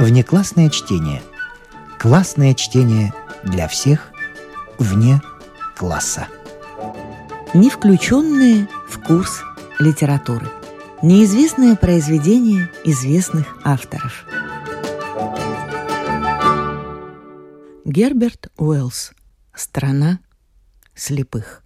Внеклассное чтение. Классное чтение для всех вне класса. Не включенные в курс литературы. Неизвестное произведение известных авторов. Герберт Уэллс. «Страна слепых».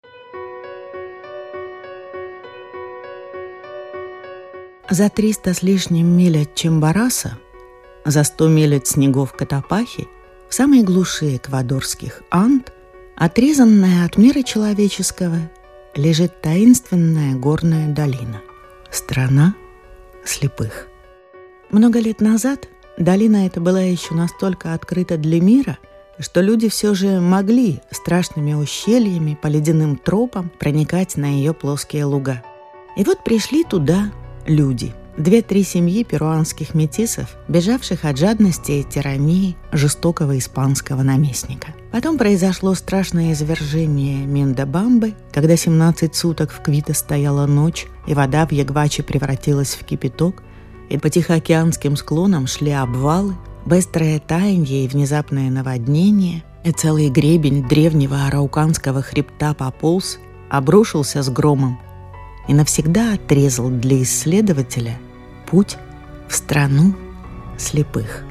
За 300 с лишним миль от Чимбораса, за 100 миль от снегов Котопахи, в самой глуши эквадорских Анд, отрезанная от мира человеческого, лежит таинственная горная долина. Страна слепых. Много лет назад долина эта была еще настолько открыта для мира, что люди все же могли страшными ущельями по ледяным тропам проникать на ее плоские луга. И вот пришли туда люди. 2-3 семьи перуанских метисов, бежавших от жадности и тирании жестокого испанского наместника. Потом произошло страшное извержение Миндабамбы, когда 17 суток в Квито стояла ночь, и вода в Ягваче превратилась в кипяток, и по Тихоокеанским склонам шли обвалы, быстрое таяние и внезапное наводнение, и целый гребень древнего арауканского хребта пополз, обрушился с громом и навсегда отрезал для исследователя путь в страну слепых.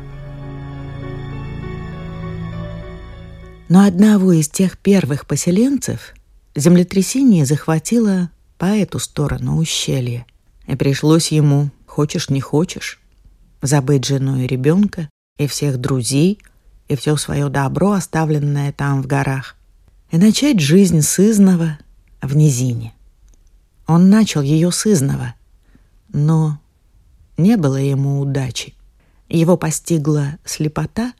Но одного из тех первых поселенцев землетрясение захватило по эту сторону ущелья, и пришлось ему, хочешь не хочешь, забыть жену и ребенка, и всех друзей, и все свое добро, оставленное там в горах, и начать жизнь сызнова в низине. Он начал ее сызнова, но не было ему удачи. Его постигла слепота,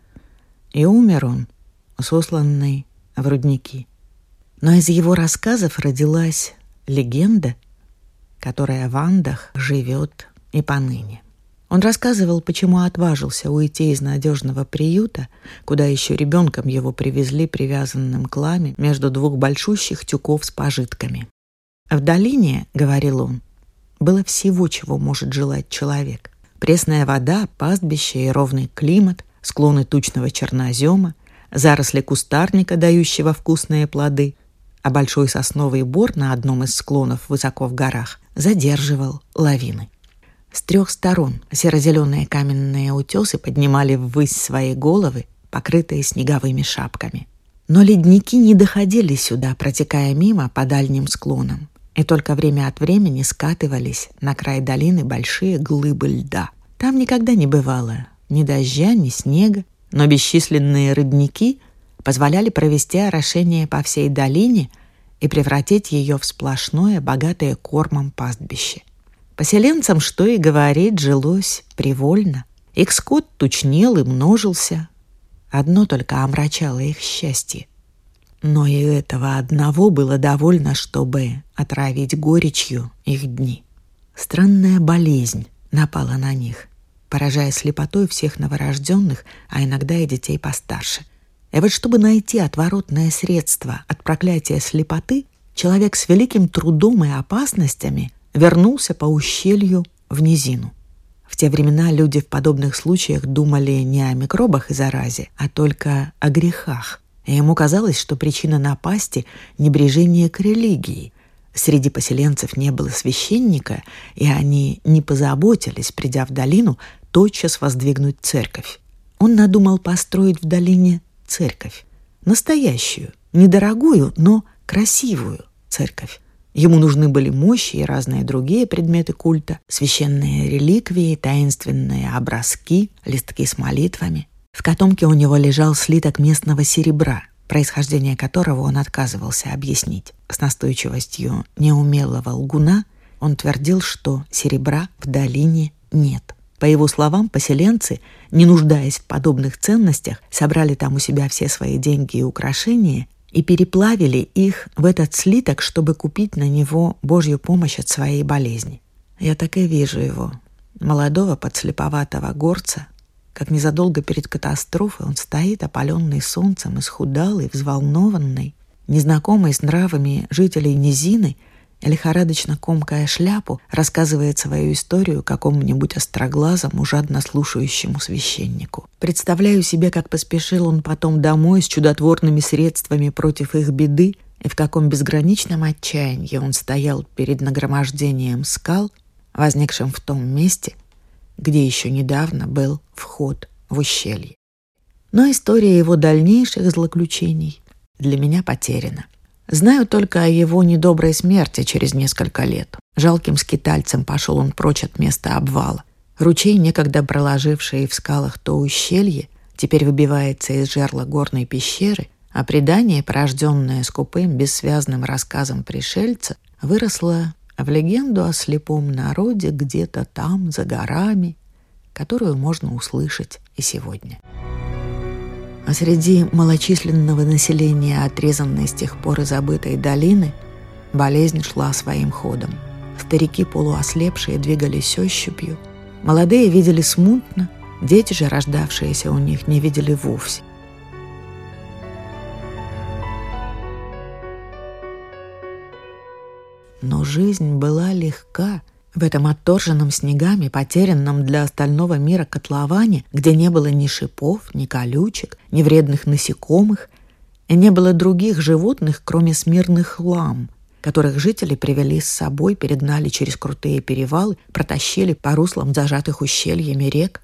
и умер он, сосланный в рудники. Но из его рассказов родилась легенда, которая в Андах живет и поныне. Он рассказывал, почему отважился уйти из надежного приюта, куда еще ребенком его привезли привязанным к ламе между 2 большущих тюков с пожитками. В долине, говорил он, было всего, чего может желать человек. Пресная вода, пастбище и ровный климат, склоны тучного чернозема, заросли кустарника, дающего вкусные плоды, а большой сосновый бор на одном из склонов высоко в горах задерживал лавины. С 3 сторон серо-зеленые каменные утесы поднимали ввысь свои головы, покрытые снеговыми шапками. Но ледники не доходили сюда, протекая мимо по дальним склонам, и только время от времени скатывались на край долины большие глыбы льда. Там никогда не бывало ни дождя, ни снега, но бесчисленные родники позволяли провести орошение по всей долине и превратить ее в сплошное, богатое кормом пастбище. Поселенцам, что и говорить, жилось привольно. Их скот тучнел и множился. Одно только омрачало их счастье. Но и этого одного было довольно, чтобы отравить горечью их дни. Странная болезнь напала на них, поражая слепотой всех новорожденных, а иногда и детей постарше. И вот чтобы найти отворотное средство от проклятия слепоты, человек с великим трудом и опасностями вернулся по ущелью в низину. В те времена люди в подобных случаях думали не о микробах и заразе, а только о грехах. И ему казалось, что причина напасти — небрежение к религии. Среди поселенцев не было священника, и они не позаботились, придя в долину, тотчас воздвигнуть церковь. Он надумал построить в долине церковь. Настоящую, недорогую, но красивую церковь. Ему нужны были мощи и разные другие предметы культа, священные реликвии, таинственные образки, листки с молитвами. В котомке у него лежал слиток местного серебра, происхождение которого он отказывался объяснить. С настойчивостью неумелого лгуна он твердил, что серебра в долине нет. По его словам, поселенцы, не нуждаясь в подобных ценностях, собрали там у себя все свои деньги и украшения и переплавили их в этот слиток, чтобы купить на него Божью помощь от своей болезни. Я так и вижу его, молодого подслеповатого горца, как незадолго перед катастрофой он стоит, опаленный солнцем, исхудалый, взволнованный, незнакомый с нравами жителей низины, лихорадочно комкая шляпу, рассказывает свою историю какому-нибудь остроглазому, жадно слушающему священнику. Представляю себе, как поспешил он потом домой с чудотворными средствами против их беды, и в каком безграничном отчаянии он стоял перед нагромождением скал, возникшим в том месте, где еще недавно был вход в ущелье. Но история его дальнейших злоключений для меня потеряна. Знаю только о его недоброй смерти через несколько лет. Жалким скитальцем пошел он прочь от места обвала. Ручей, некогда проложивший в скалах то ущелье, теперь выбивается из жерла горной пещеры, а предание, порожденное скупым, бессвязным рассказом пришельца, выросло в легенду о слепом народе где-то там, за горами, которую можно услышать и сегодня. А среди малочисленного населения, отрезанной с тех пор и забытой долины, болезнь шла своим ходом. Старики, полуослепшие, двигались ощупью, молодые видели смутно, дети же, рождавшиеся у них, не видели вовсе. Но жизнь была легка в этом отторженном снегами, потерянном для остального мира котловане, где не было ни шипов, ни колючек, ни вредных насекомых, и не было других животных, кроме смирных лам, которых жители привели с собой, перегнали через крутые перевалы, протащили по руслам зажатых ущельями рек.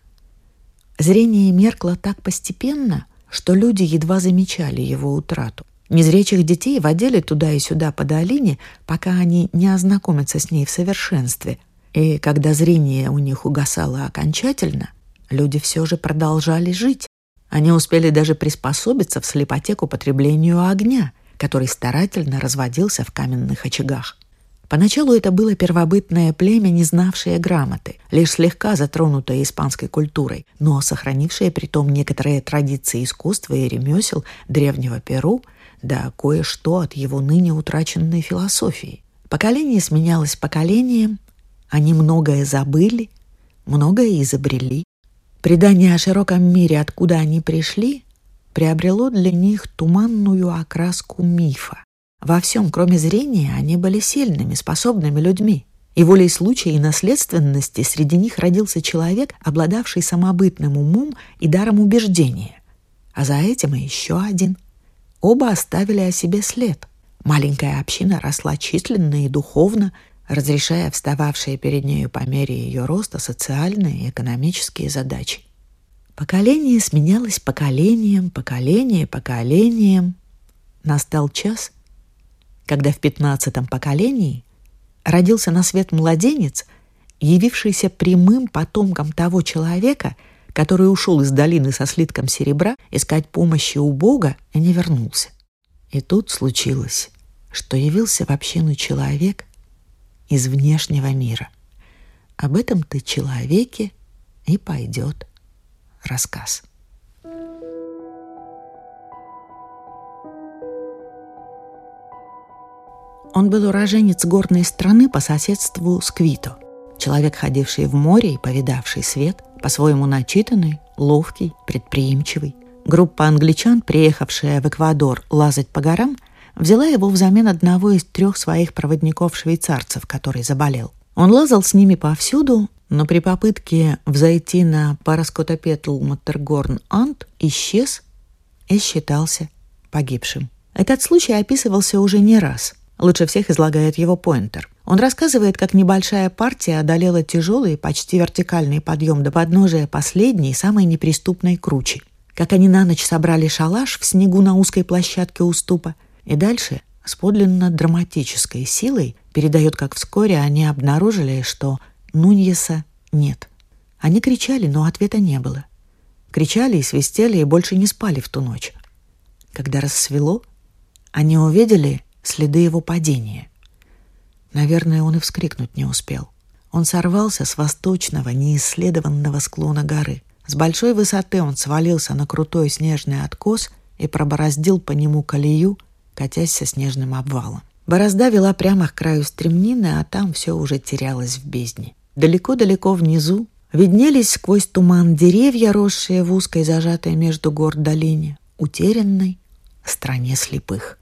Зрение меркло так постепенно, что люди едва замечали его утрату. Незрячих детей водили туда и сюда по долине, пока они не ознакомятся с ней в совершенстве. И когда зрение у них угасало окончательно, люди все же продолжали жить. Они успели даже приспособиться в слепоте к употреблению огня, который старательно разводился в каменных очагах. Поначалу это было первобытное племя, не знавшее грамоты, лишь слегка затронутое испанской культурой, но сохранившее притом некоторые традиции искусства и ремесел древнего Перу, да кое-что от его ныне утраченной философии. Поколение сменялось поколением, они многое забыли, многое изобрели. Предание о широком мире, откуда они пришли, приобрело для них туманную окраску мифа. Во всем, кроме зрения, они были сильными, способными людьми. И волей случая и наследственности среди них родился человек, обладавший самобытным умом и даром убеждения. А за этим и еще один. Оба оставили о себе след. Маленькая община росла численно и духовно, разрешая встававшие перед нею по мере ее роста социальные и экономические задачи. Поколение сменялось поколением, поколение поколением. Настал час, когда в 15-м поколении родился на свет младенец, явившийся прямым потомком того человека, который ушел из долины со слитком серебра искать помощи у Бога и не вернулся. И тут случилось, что явился в общину человек из внешнего мира. Об этом-то человеке и пойдет рассказ. Он был уроженец горной страны по соседству с Квито. Человек, ходивший в море и повидавший свет, по-своему начитанный, ловкий, предприимчивый. Группа англичан, приехавшая в Эквадор лазать по горам, взяла его взамен одного из 3 своих проводников-швейцарцев, который заболел. Он лазал с ними повсюду, но при попытке взойти на Параскотопетл-Матергорн-Ант исчез и считался погибшим. Этот случай описывался уже не раз. Лучше всех излагает его Пойнтер. Он рассказывает, как небольшая партия одолела тяжелый, почти вертикальный подъем до подножия последней, самой неприступной кручи. Как они на ночь собрали шалаш в снегу на узкой площадке уступа. И дальше с подлинно драматической силой передает, как вскоре они обнаружили, что Нуньеса нет. Они кричали, но ответа не было. Кричали и свистели, и больше не спали в ту ночь. Когда рассвело, они увидели следы его падения. Наверное, он и вскрикнуть не успел. Он сорвался с восточного, неисследованного склона горы. С большой высоты он свалился на крутой снежный откос и пробороздил по нему колею, катясь со снежным обвалом. Борозда вела прямо к краю стремнины, а там все уже терялось в бездне. Далеко-далеко внизу виднелись сквозь туман деревья, росшие в узкой, зажатой между гор долине, утерянной стране слепых.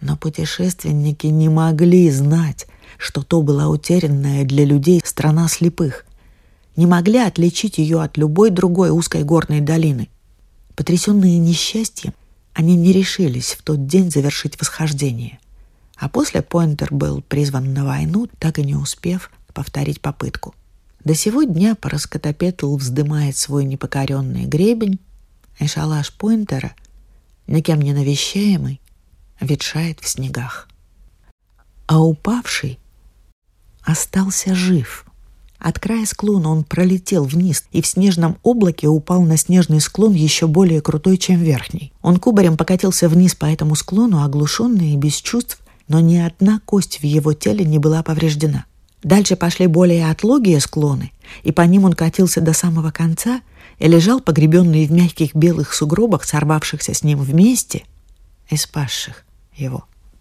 Но путешественники не могли знать, что то была утерянная для людей страна слепых, не могли отличить ее от любой другой узкой горной долины. Потрясенные несчастьем, они не решились в тот день завершить восхождение. А после Пойнтер был призван на войну, так и не успев повторить попытку. До сего дня Параскотопетл вздымает свой непокоренный гребень, и шалаш Пойнтера, никем не навещаемый, ветшает в снегах. А упавший остался жив. От края склона он пролетел вниз и в снежном облаке упал на снежный склон еще более крутой, чем верхний. Он кубарем покатился вниз по этому склону, оглушенный и без чувств, но ни одна кость в его теле не была повреждена. Дальше пошли более отлогие склоны, и по ним он катился до самого конца и лежал погребенный в мягких белых сугробах, сорвавшихся с ним вместе и спасших его.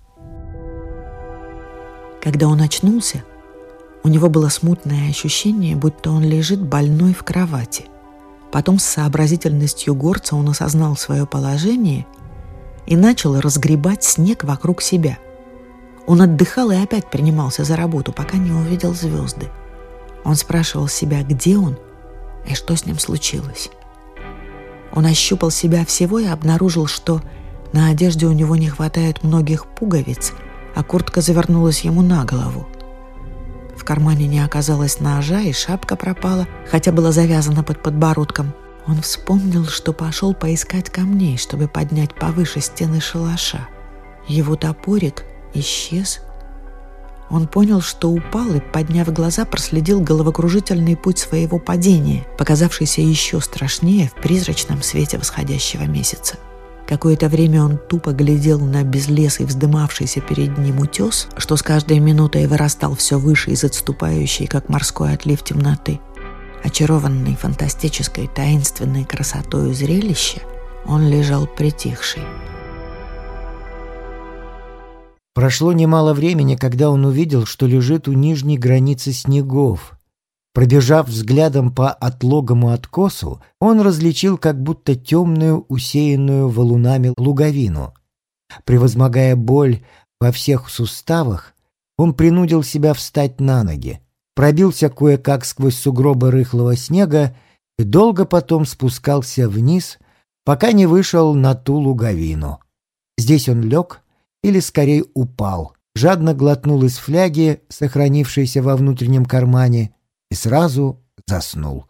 Когда он очнулся, у него было смутное ощущение, будто он лежит больной в кровати. Потом с сообразительностью горца он осознал свое положение и начал разгребать снег вокруг себя. Он отдыхал и опять принимался за работу, пока не увидел звезды. Он спрашивал себя, где он и что с ним случилось. Он ощупал себя всего и обнаружил, что на одежде у него не хватает многих пуговиц, а куртка завернулась ему на голову. В кармане не оказалось ножа, и шапка пропала, хотя была завязана под подбородком. Он вспомнил, что пошел поискать камней, чтобы поднять повыше стены шалаша. Его топорик исчез. Он понял, что упал, и, подняв глаза, проследил головокружительный путь своего падения, показавшийся еще страшнее в призрачном свете восходящего месяца. Какое-то время он тупо глядел на безлесый, вздымавшийся перед ним утес, что с каждой минутой вырастал все выше из отступающей, как морской отлив, темноты. Очарованный фантастической, таинственной красотою зрелища, он лежал притихший. Прошло немало времени, когда он увидел, что лежит у нижней границы снегов. Пробежав взглядом по отлогому откосу, он различил как будто темную, усеянную валунами луговину. Превозмогая боль во всех суставах, он принудил себя встать на ноги, пробился кое-как сквозь сугробы рыхлого снега и долго потом спускался вниз, пока не вышел на ту луговину. Здесь он лег, или скорее упал, жадно глотнул из фляги, сохранившейся во внутреннем кармане, и сразу заснул.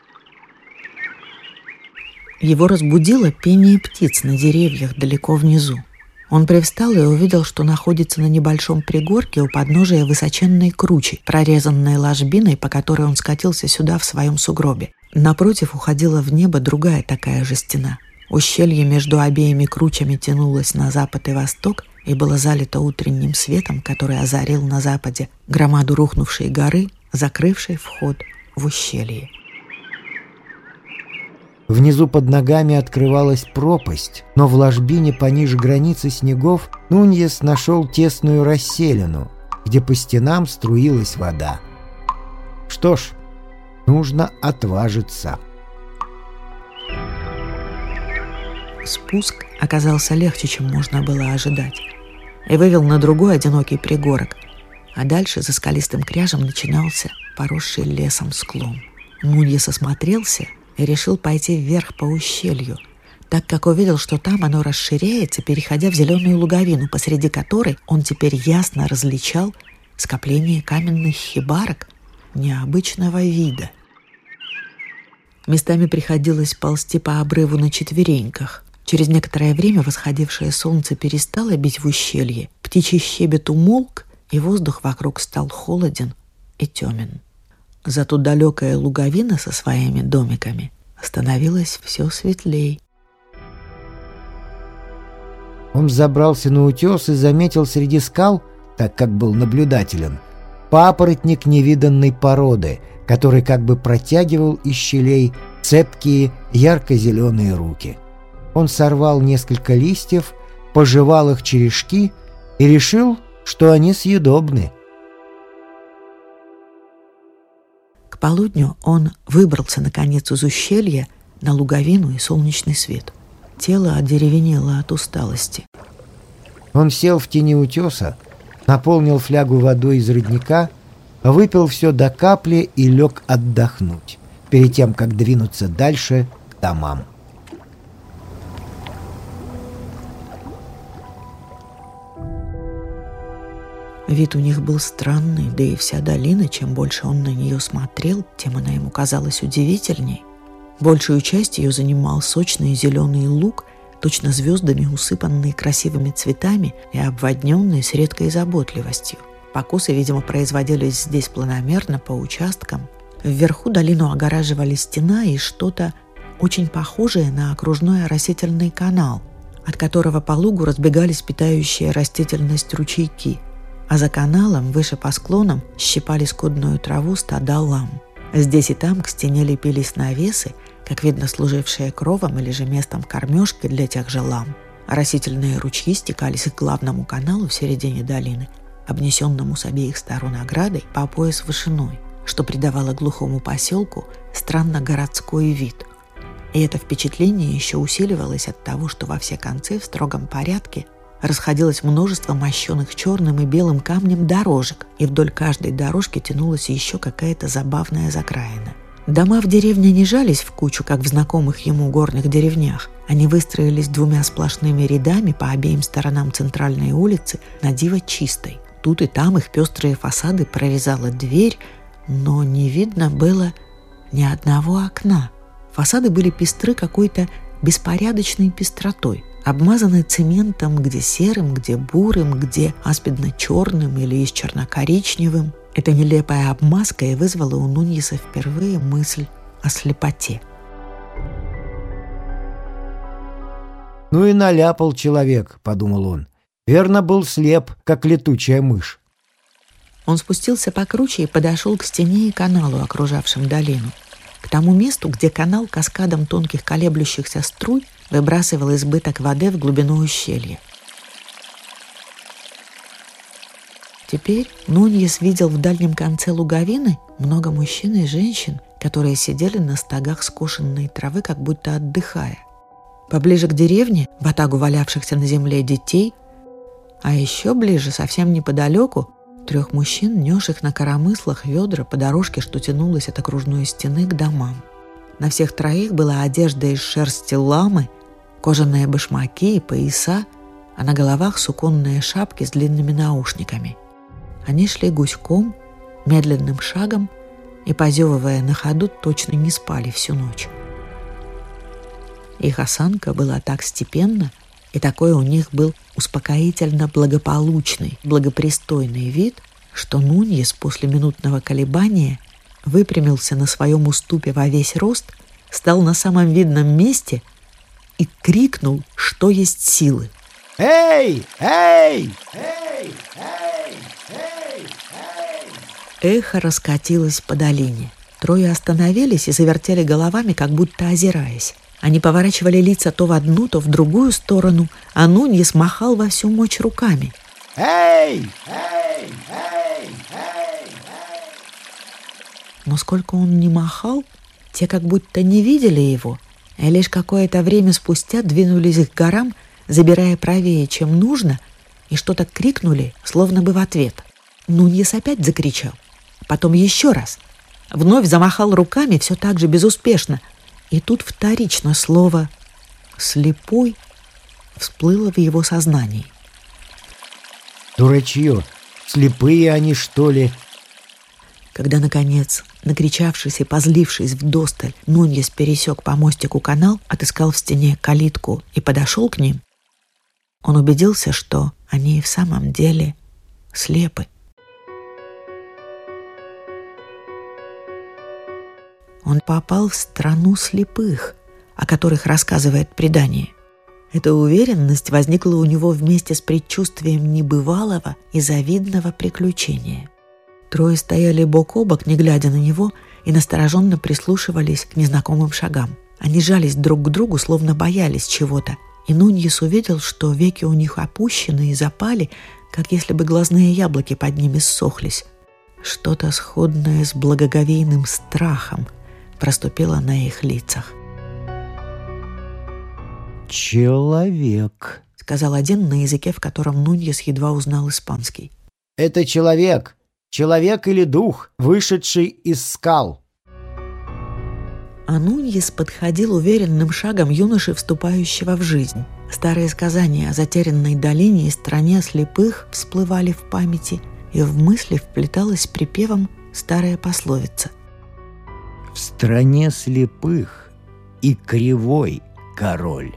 Его разбудило пение птиц на деревьях далеко внизу. Он привстал и увидел, что находится на небольшом пригорке у подножия высоченной кручи, прорезанной ложбиной, по которой он скатился сюда в своем сугробе. Напротив уходила в небо другая такая же стена. Ущелье между обеими кручами тянулось на запад и восток и было залито утренним светом, который озарил на западе громаду рухнувшей горы, закрывшей вход в ущелье. Внизу под ногами открывалась пропасть, но в ложбине пониже границы снегов Нуньес нашел тесную расселину, где по стенам струилась вода. Что ж, нужно отважиться. Спуск оказался легче, чем можно было ожидать, и вывел на другой одинокий пригорок, а дальше за скалистым кряжем начинался поросший лесом склон. Нуньес осмотрелся и решил пойти вверх по ущелью, так как увидел, что там оно расширяется, переходя в зеленую луговину, посреди которой он теперь ясно различал скопление каменных хибарок необычного вида. Местами приходилось ползти по обрыву на четвереньках. Через некоторое время восходившее солнце перестало бить в ущелье, птичий щебет умолк, и воздух вокруг стал холоден и темен. Зато далекая луговина со своими домиками становилась все светлей. Он взобрался на утес и заметил среди скал, так как был наблюдателен, папоротник невиданной породы, который как бы протягивал из щелей цепкие ярко-зеленые руки. Он сорвал несколько листьев, пожевал их черешки и решил, что они съедобны. К полудню он выбрался наконец из ущелья на луговину и солнечный свет. Тело одеревенело от усталости. Он сел в тени утеса, наполнил флягу водой из родника, выпил все до капли и лег отдохнуть, перед тем, как двинуться дальше к домам. Вид у них был странный, да и вся долина, чем больше он на нее смотрел, тем она ему казалась удивительней. Большую часть ее занимал сочный зеленый луг, точно звездами усыпанный красивыми цветами и обводненный с редкой заботливостью. Покосы, видимо, производились здесь планомерно по участкам. Вверху долину огораживали стена и что-то очень похожее на окружной оросительный канал, от которого по лугу разбегались питающие растительность ручейки, а за каналом, выше по склонам, щипали скудную траву стада лам. Здесь и там к стене лепились навесы, как видно, служившие кровом или же местом кормежки для тех же лам. Оросительные ручьи стекались к главному каналу в середине долины, обнесенному с обеих сторон оградой по пояс вышиной, что придавало глухому поселку странно городской вид. И это впечатление еще усиливалось от того, что во все концы в строгом порядке расходилось множество мощенных черным и белым камнем дорожек, и вдоль каждой дорожки тянулась еще какая-то забавная закраина. Дома в деревне не жались в кучу, как в знакомых ему горных деревнях. Они выстроились двумя сплошными рядами по обеим сторонам центральной улицы, на диво чистой. Тут и там их пестрые фасады прорезала дверь, но не видно было ни одного окна. Фасады были пестры какой-то беспорядочной пестротой, обмазаны цементом, где серым, где бурым, где аспидно-черным или с черно-коричневым. Эта нелепая обмазка и вызвала у Нуньеса впервые мысль о слепоте. «Ну и наляпал человек», — подумал он. «Верно, был слеп, как летучая мышь». Он спустился покруче и подошел к стене и каналу, окружавшим долину, к тому месту, где канал каскадом тонких колеблющихся струй выбрасывал избыток воды в глубину ущелья. Теперь Нуньес видел в дальнем конце луговины много мужчин и женщин, которые сидели на стогах скошенной травы, как будто отдыхая. Поближе к деревне — ватагу валявшихся на земле детей, а еще ближе, совсем неподалеку, 3 мужчин, несших на коромыслах ведра по дорожке, что тянулась от окружной стены к домам. На всех 3 была одежда из шерсти ламы, кожаные башмаки и пояса, а на головах суконные шапки с длинными наушниками. Они шли гуськом, медленным шагом и, позевывая на ходу, точно не спали всю ночь. Их осанка была так степенна, и такой у них был успокоительно благополучный, благопристойный вид, что Нуньес после минутного колебания выпрямился на своем уступе во весь рост, стал на самом видном месте и крикнул, что есть силы: «Эй! Эй! Эй! Эхо раскатилось по долине. 3 остановились и завертели головами, как будто озираясь. Они поворачивали лица то в одну, то в другую сторону, а Нуньес махал во всю мощь руками. Эй! Но сколько он ни махал, те как будто не видели его, и лишь какое-то время спустя двинулись к горам, забирая правее, чем нужно, и что-то крикнули, словно бы в ответ. Нуньес опять закричал. Потом еще раз. Вновь замахал руками, все так же безуспешно. И тут вторично слово «слепой» всплыло в его сознании. «Дурачье! Слепые они, что ли?» Когда, наконец, накричавшись и позлившись вдосталь, Нуньес пересек по мостику канал, отыскал в стене калитку и подошел к ним, он убедился, что они и в самом деле слепы. Он попал в страну слепых, о которых рассказывает предание. Эта уверенность возникла у него вместе с предчувствием небывалого и завидного приключения. 3 стояли бок о бок, не глядя на него, и настороженно прислушивались к незнакомым шагам. Они жались друг к другу, словно боялись чего-то, и Нуньес увидел, что веки у них опущены и запали, как если бы глазные яблоки под ними ссохлись. Что-то сходное с благоговейным страхом проступило на их лицах. «Человек», — сказал один на языке, в котором Нуньес едва узнал испанский. «Это человек или дух, вышедший из скал». А Нуньес подходил уверенным шагом юноши, вступающего в жизнь. Старые сказания о затерянной долине и стране слепых всплывали в памяти, и в мысли вплеталась припевом старая пословица. «В стране слепых и кривой король».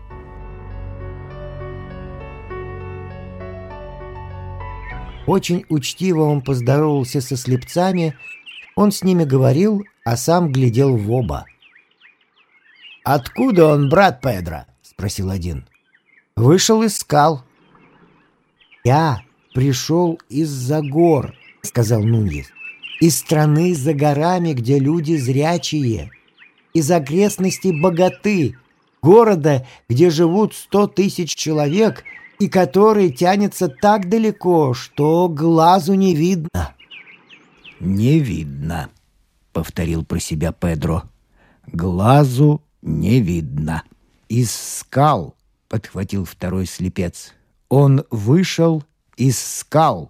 Очень учтиво он поздоровался со слепцами, он с ними говорил, а сам глядел в оба. «Откуда он, брат Педро?» — спросил один. «Вышел из скал». «Я пришел из-за гор», — сказал Нуньес. «Из страны за горами, где люди зрячие, из окрестностей Боготы, города, где живут 100 тысяч человек и который тянется так далеко, что глазу не видно». «Не видно», — повторил про себя Педро. «Глазу не видно». «Из скал», — подхватил второй слепец. «Он вышел из скал».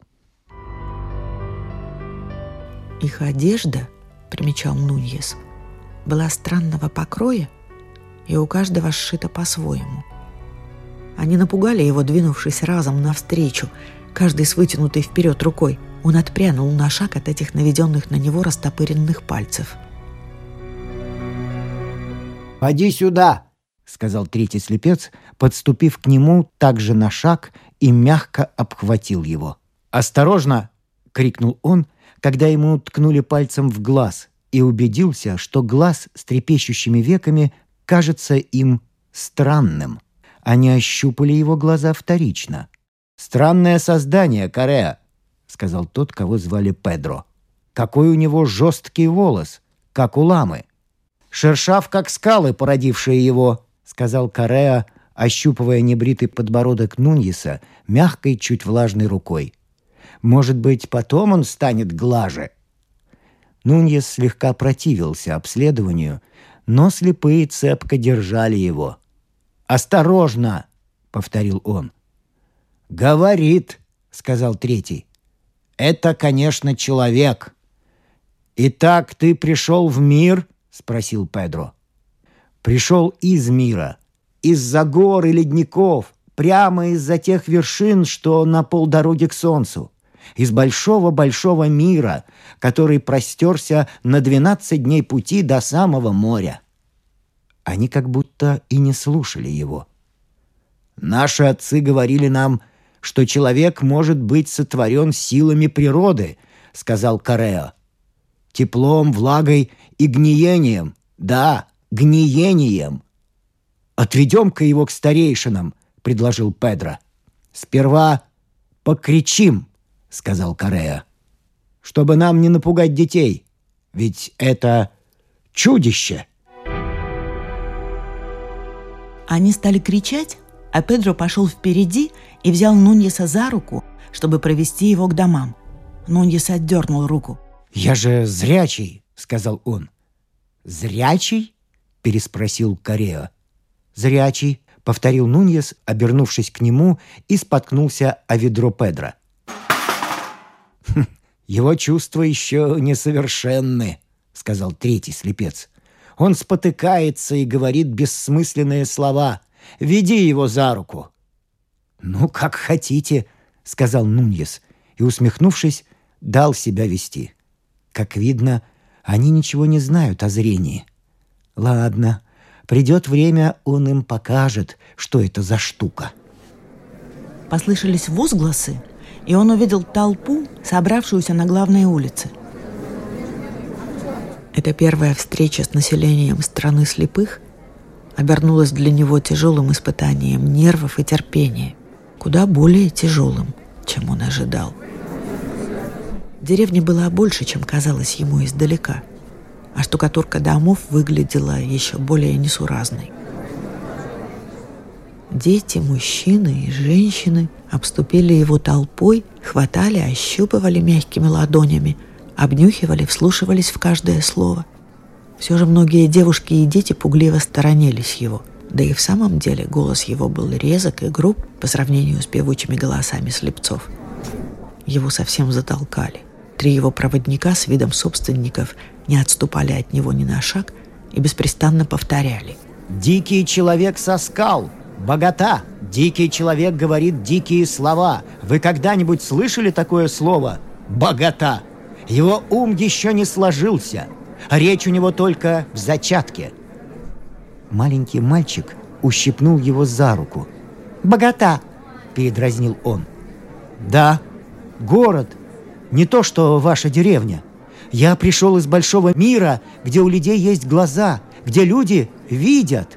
Их одежда, примечал Нуньес, была странного покроя и у каждого сшита по-своему. Они напугали его, двинувшись разом навстречу, каждый с вытянутой вперед рукой. Он отпрянул на шаг от этих наведенных на него растопыренных пальцев. «Поди сюда», — сказал третий слепец, подступив к нему также на шаг и мягко обхватил его. «Осторожно!» — крикнул он, когда ему ткнули пальцем в глаз, и убедился, что глаз с трепещущими веками кажется им странным. Они ощупали его глаза вторично. «Странное создание, Кореа», — сказал тот, кого звали Педро. «Какой у него жесткий волос, как у ламы». «Шершав, как скалы, породившие его», — сказал Кореа, ощупывая небритый подбородок Нуньеса мягкой, чуть влажной рукой. «Может быть, потом он станет глаже?» Нуньес слегка противился обследованию, но слепые цепко держали его. «Осторожно!» — повторил он. «Говорит», — сказал третий. «Это, конечно, человек». «Итак, ты пришел в мир?» — спросил Педро. «Пришел из мира, из-за гор и ледников, прямо из-за тех вершин, что на полдороги к солнцу, из большого-большого мира, который простерся на 12 дней пути до самого моря». Они как будто и не слушали его. «Наши отцы говорили нам, что человек может быть сотворен силами природы», — сказал Кореа. «Теплом, влагой и гниением. Да, гниением». «Отведем-ка его к старейшинам», — предложил Педро. «Сперва покричим», — сказал Кореа, «чтобы нам не напугать детей, ведь это чудище». Они стали кричать, а Педро пошел впереди и взял Нуньеса за руку, чтобы провести его к домам. Нуньес отдернул руку. «Я же зрячий», — сказал он. «Зрячий?» — переспросил Кореа. «Зрячий», — повторил Нуньес, обернувшись к нему, и споткнулся о ведро Педро. «Его чувства еще несовершенны», — сказал третий слепец. «Он спотыкается и говорит бессмысленные слова. Веди его за руку». «Ну, как хотите», — сказал Нуньес, и, усмехнувшись, дал себя вести. Как видно, они ничего не знают о зрении. Ладно, придет время, он им покажет, что это за штука. Послышались возгласы, и он увидел толпу, собравшуюся на главной улице. Эта первая встреча с населением страны слепых обернулась для него тяжелым испытанием нервов и терпения, куда более тяжелым, чем он ожидал. Деревня была больше, чем казалось ему издалека, а штукатурка домов выглядела еще более несуразной. Дети, мужчины и женщины обступили его толпой, хватали, ощупывали мягкими ладонями, обнюхивали, вслушивались в каждое слово. Все же многие девушки и дети пугливо сторонились его. Да и в самом деле голос его был резок и груб по сравнению с певучими голосами слепцов. Его совсем затолкали. 3 его проводника с видом собственников не отступали от него ни на шаг и беспрестанно повторяли: «Дикий человек со скал! Богата! Дикий человек говорит дикие слова! Вы когда-нибудь слышали такое слово? Богата! Его ум еще не сложился, речь у него только в зачатке». Маленький мальчик ущипнул его за руку. «Богата!» – передразнил он. «Да, город, не то что ваша деревня. Я пришел из большого мира, где у людей есть глаза, где люди видят».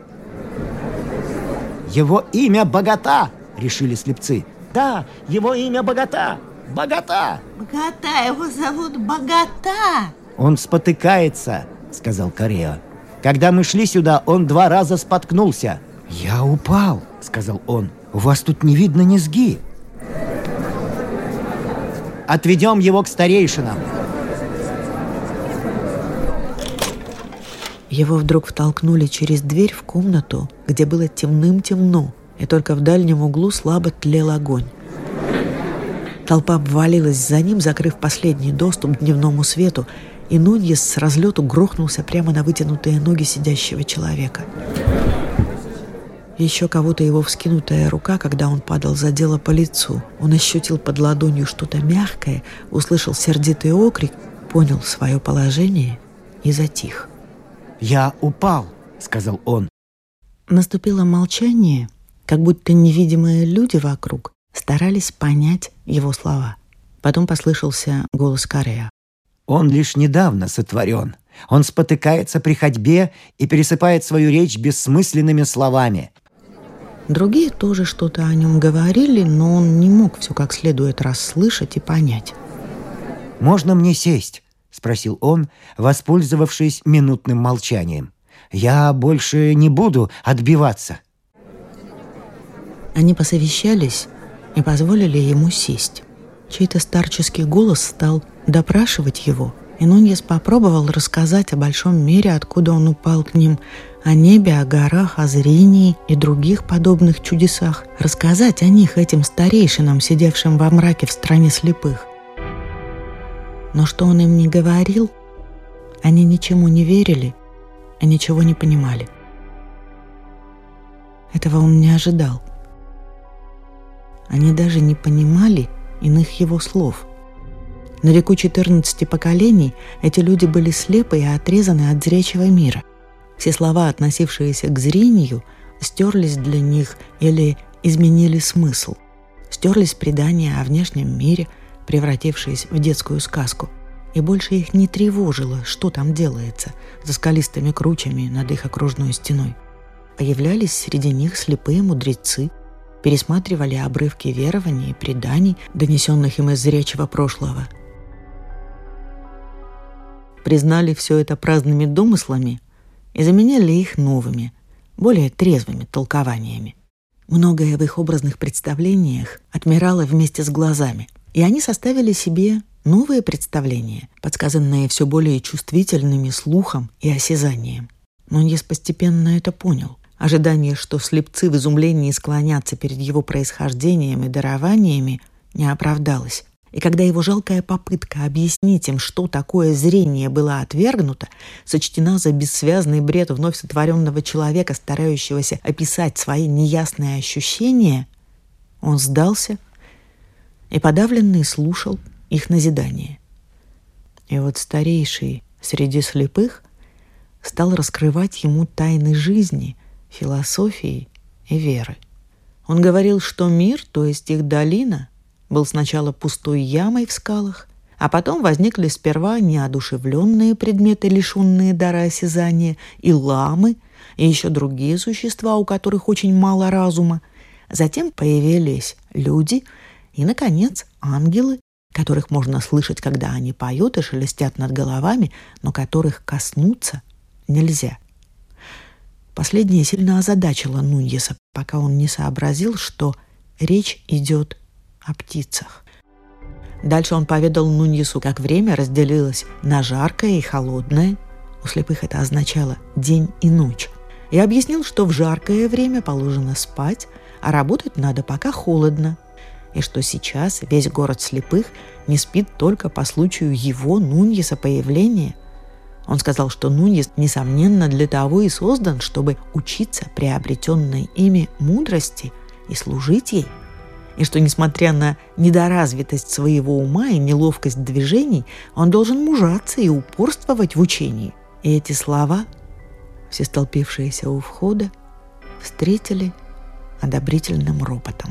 «Его имя Богата!» – решили слепцы. «Да, его имя Богата! Богата!» «Богата, его зовут Богата!» «Он спотыкается», – сказал Корея. «Когда мы шли сюда, он 2 раза споткнулся». «Я упал», – сказал он. «У вас тут не видно низги». «Отведем его к старейшинам». Его вдруг втолкнули через дверь в комнату, где было темным-темно, и только в дальнем углу слабо тлел огонь. Толпа обвалилась за ним, закрыв последний доступ к дневному свету, и Нуньес с разлету грохнулся прямо на вытянутые ноги сидящего человека. Еще кого-то его вскинутая рука, когда он падал, задела по лицу. Он ощутил под ладонью что-то мягкое, услышал сердитый окрик, понял свое положение и затих. «Я упал», — сказал он. Наступило молчание, как будто невидимые люди вокруг старались понять его слова. Потом послышался голос Корея. «Он лишь недавно сотворен. Он спотыкается при ходьбе и пересыпает свою речь бессмысленными словами». Другие тоже что-то о нем говорили, но он не мог все как следует расслышать и понять. «Можно мне сесть?» — спросил он, воспользовавшись минутным молчанием. «Я больше не буду отбиваться». Они посовещались и позволили ему сесть. Чей-то старческий голос стал допрашивать его, и Нуньес попробовал рассказать о большом мире, откуда он упал к ним, о небе, о горах, о зрении и других подобных чудесах, рассказать о них этим старейшинам, сидевшим во мраке в стране слепых. Но что он им не говорил, они ничему не верили и ничего не понимали. Этого он не ожидал. Они даже не понимали иных его слов. На веку 14 поколений эти люди были слепы и отрезаны от зрячего мира. Все слова, относившиеся к зрению, стерлись для них или изменили смысл. Стерлись предания о внешнем мире, превратившись в детскую сказку. И больше их не тревожило, что там делается за скалистыми кручами над их окружной стеной. Появлялись среди них слепые мудрецы, пересматривали обрывки верований и преданий, донесенных им из зрячего прошлого. Признали все это праздными домыслами и заменяли их новыми, более трезвыми толкованиями. Многое в их образных представлениях отмирало вместе с глазами, и они составили себе новые представления, подсказанные все более чувствительными слухом и осязанием. Нуньес постепенно это понял. Ожидание, что слепцы в изумлении склонятся перед его происхождением и дарованиями, не оправдалось. И когда его жалкая попытка объяснить им, что такое зрение, была отвергнута, сочтена за бессвязный бред вновь сотворенного человека, старающегося описать свои неясные ощущения, он сдался и подавленный слушал их назидание. И вот старейший среди слепых стал раскрывать ему тайны жизни, философии и веры. Он говорил, что мир, то есть их долина, был сначала пустой ямой в скалах, а потом возникли сперва неодушевленные предметы, лишенные дара осязания, и ламы, и еще другие существа, у которых очень мало разума. Затем появились люди и, наконец, ангелы, которых можно слышать, когда они поют и шелестят над головами, но которых коснуться нельзя. Последнее сильно озадачило Нуньеса, пока он не сообразил, что речь идет о птицах. Дальше он поведал Нуньесу, как время разделилось на жаркое и холодное. У слепых это означало день и ночь. и объяснил, что в жаркое время положено спать, а работать надо, пока холодно, и что сейчас весь город слепых не спит только по случаю его, Нуньеса, появления. Он сказал, что Нуньес, несомненно, для того и создан, чтобы учиться приобретенной ими мудрости и служить ей, и что, несмотря на недоразвитость своего ума и неловкость движений, он должен мужаться и упорствовать в учении. И эти слова, все столпившиеся у входа, встретили одобрительным ропотом.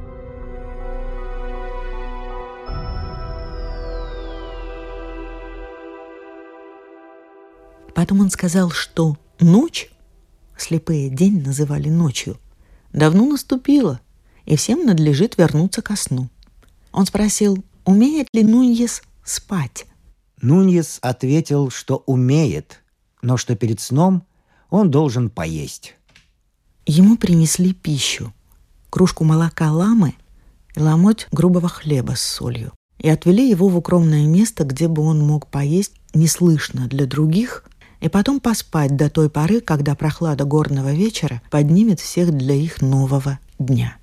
Потом он сказал, что ночь, слепые день называли ночью, давно наступила, и всем надлежит вернуться ко сну. Он спросил, умеет ли Нуньес спать. Нуньес ответил, что умеет, но что перед сном он должен поесть. Ему принесли пищу, кружку молока ламы и ломоть грубого хлеба с солью, и отвели его в укромное место, где бы он мог поесть неслышно для других, и потом поспать до той поры, когда прохлада горного вечера поднимет всех для их нового дня.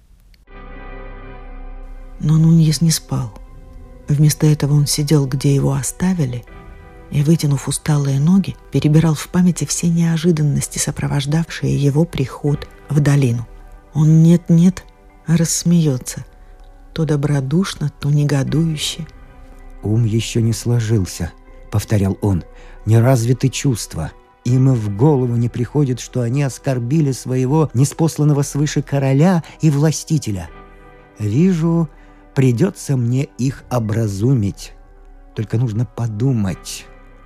Но Нуньес не спал. Вместо этого он сидел, где его оставили, и, вытянув усталые ноги, перебирал в памяти все неожиданности, сопровождавшие его приход в долину. Он нет-нет рассмеется, то добродушно, то негодующе. «Ум еще не сложился», — повторял он, — «не развиты чувства. Им и в голову не приходит, что они оскорбили своего неспосланного свыше короля и властителя. Вижу, придется мне их образумить. Только нужно подумать.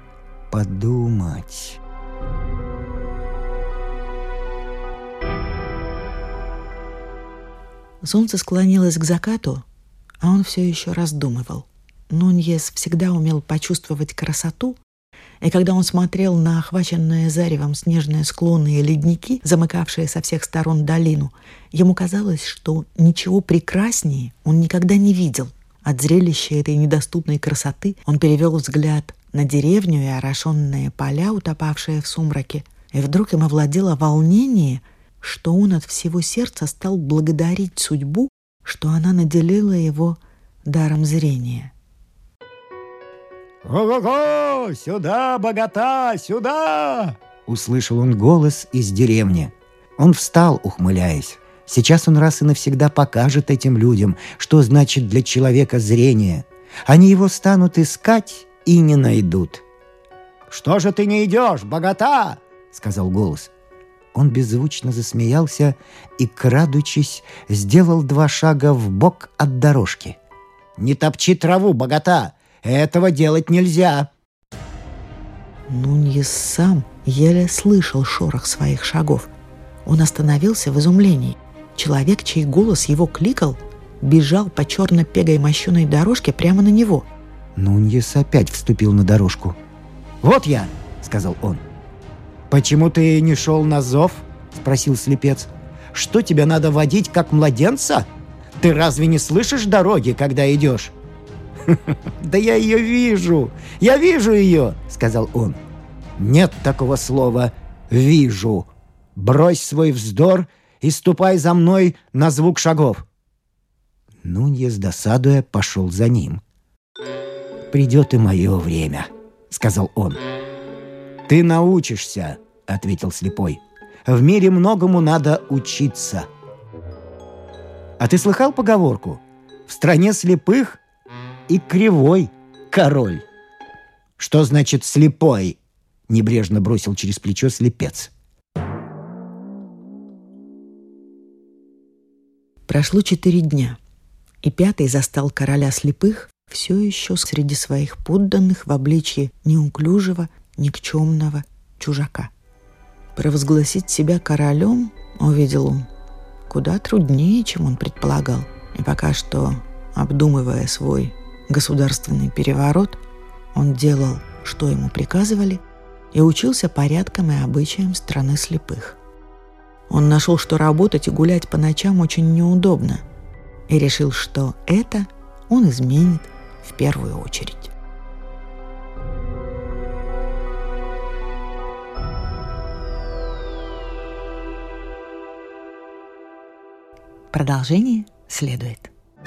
Солнце склонилось к закату, а он все еще раздумывал. Нуньес всегда умел почувствовать красоту, и когда он смотрел на охваченные заревом снежные склоны и ледники, замыкавшие со всех сторон долину, ему казалось, что ничего прекраснее он никогда не видел. От зрелища этой недоступной красоты он перевел взгляд на деревню и орошенные поля, утопавшие в сумраке, и вдруг им овладело волнение, что он от всего сердца стал благодарить судьбу, что она наделила его даром зрения. «Ого-го! Сюда, богата, сюда!» Услышал он голос из деревни. Он встал, ухмыляясь. Сейчас он раз и навсегда покажет этим людям, что значит для человека зрение. Они его станут искать и не найдут. «Что же ты не идешь, богата?» — сказал голос. Он беззвучно засмеялся и, крадучись, сделал 2 шага вбок от дорожки. «Не топчи траву, богата! Этого делать нельзя!» Нуньес сам еле слышал шорох своих шагов. Он остановился в изумлении. Человек, чей голос его кликал, бежал по черно-пегой мощеной дорожке прямо на него. Нуньес опять вступил на дорожку. «Вот я!» — сказал он. «Почему ты не шел на зов?» — спросил слепец. «Что, тебя надо водить, как младенца? Ты разве не слышишь дороги, когда идешь?» «Да я ее вижу! Я вижу ее!» — сказал он. «Нет такого слова «вижу». Брось свой вздор и ступай за мной на звук шагов». Нуньес, досадуя, пошел за ним. «Придет и мое время», — сказал он. «Ты научишься», — ответил слепой. «В мире многому надо учиться». «А ты слыхал поговорку? В стране слепых и кривой король». «Что значит слепой?» — небрежно бросил через плечо слепец. Прошло 4 дня, и 5-й застал короля слепых все еще среди своих подданных в обличье неуклюжего, никчемного чужака. Провозгласить себя королем, увидел он, куда труднее, чем он предполагал, и пока что, обдумывая свой государственный переворот, он делал, что ему приказывали, и учился порядкам и обычаям страны слепых. Он нашел, что работать и гулять по ночам очень неудобно, и решил, что это он изменит в первую очередь. Продолжение следует.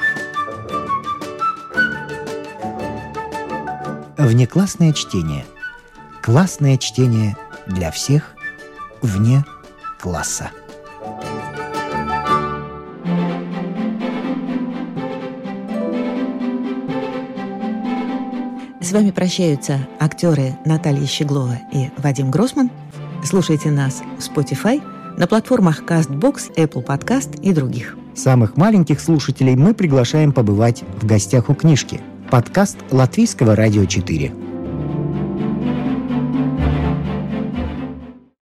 Внеклассное чтение. Классное чтение для всех вне класса. С вами прощаются актеры Наталья Щеглова и Вадим Гроссман. Слушайте нас в Spotify, на платформах CastBox, Apple Podcast и других. Самых маленьких слушателей мы приглашаем побывать в гостях у книжки. Подкаст Латвийского радио 4.